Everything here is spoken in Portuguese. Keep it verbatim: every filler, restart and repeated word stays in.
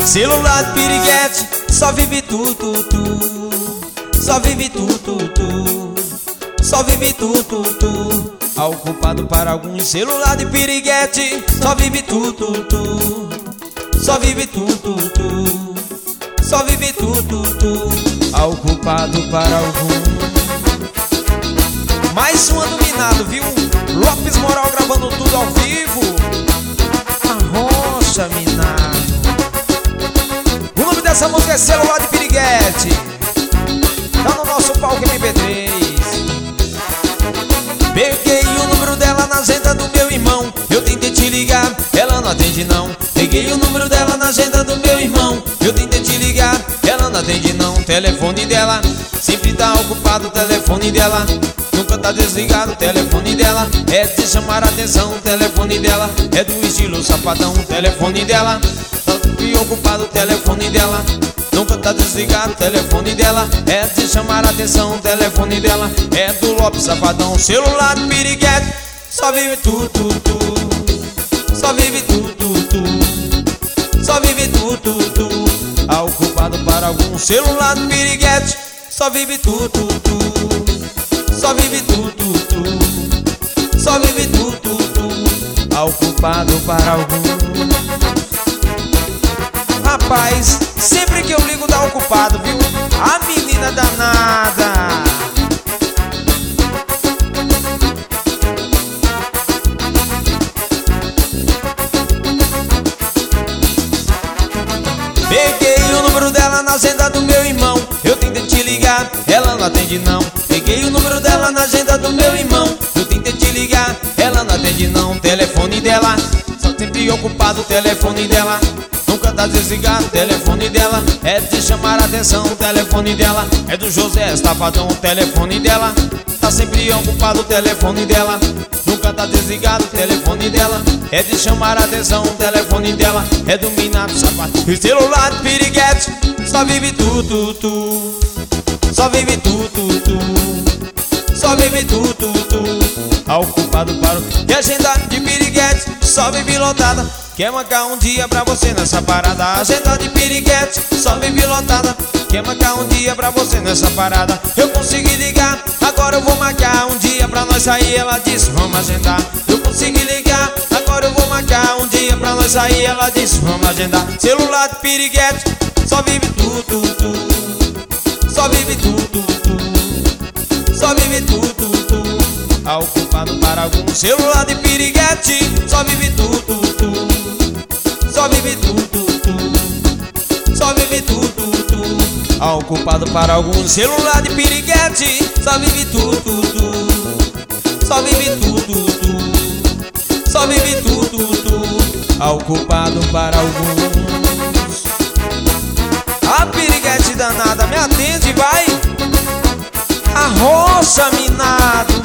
Celular de piriguete, só vive tu, tu, tu. Só vive tu, tu, tu. Só vive tu, tu, tu. Ocupado para alguns. Celular de piriguete, só vive tu, tu, tu. Só vive tu, tu, tu. Só vive tu, tu, tu. Ocupado para alguns. Mais um dominado, viu? Lopes Moral gravando tudo ao vivo. Arrocha, minado. O nome dessa música é Celular de Piriguete. Tá no nosso palco M P três. Peguei o número dela na agenda do meu irmão. Eu tentei te ligar, ela não atende não. Peguei o número dela na agenda do meu irmão. Eu tentei te ligar, ela não atende não. O telefone dela sempre tá ocupado, o telefone dela nunca tá desligado. O telefone dela é de chamar a atenção. O telefone dela é do estilo safadão. O telefone dela tá ocupado, o telefone dela nunca tá desligado. O telefone dela é de chamar a atenção. O telefone dela é do Lopes Safadão. Celular de piriguete, só vive tu, tu, tu. Só vive tu, tu, tu. Só vive tu, tu, tu. Ocupado para algum. Celular de piriguete, só vive tu, tu, tu. Só vive tu, tu, tu. Só vive tu, tu, tu. Ocupado para algum. Rapaz, sempre que eu ligo dá ocupado, viu? A menina danada. Peguei o número dela na agenda do meu irmão. Eu tentei te ligar, ela não atende não. Peguei o número dela na agenda do meu irmão. Eu tentei te ligar, ela não atende não. O telefone dela só sempre ocupado. O telefone dela nunca tá desligado. O telefone dela é de chamar a atenção. O telefone dela é do José Safadão. O telefone dela tá sempre ocupado. O telefone dela nunca tá desligado. O telefone dela é de chamar a atenção. O telefone dela é do Minato Safadão. O celular de piriguete, só vive tu, tu, tu. Só vive tu, tu, tu. Só vive tu, tu, tu. Ocupado para o... E a agenda de piriguete só vive lotada. Quer marcar um dia pra você nessa parada. A agenda de piriguete só vive lotada. Quer marcar um dia pra você nessa parada. Eu consegui ligar, agora eu vou marcar um dia pra nós sair. Ela disse, vamos agendar. Eu consegui ligar, agora eu vou marcar um dia pra nós sair. Ela disse, vamos agendar. Celular de piriguete, só vive tu, tu, tu. Só vive tu, tu, tu. Só vive tu, tu, tu. Ocupado para algum. Celular de piriguete, só vive tu, tu, tu. Só vive tu, tu, tu. Só vive tu, tu, tu. Ocupado para algum. Celular de piriguete, só vive tu, tu, tu. Só vive tu, tu, tu. Só vive tu, tu, tu. Ocupado para alguns. A piriguete danada, me atende, vai. Arrocha, minado.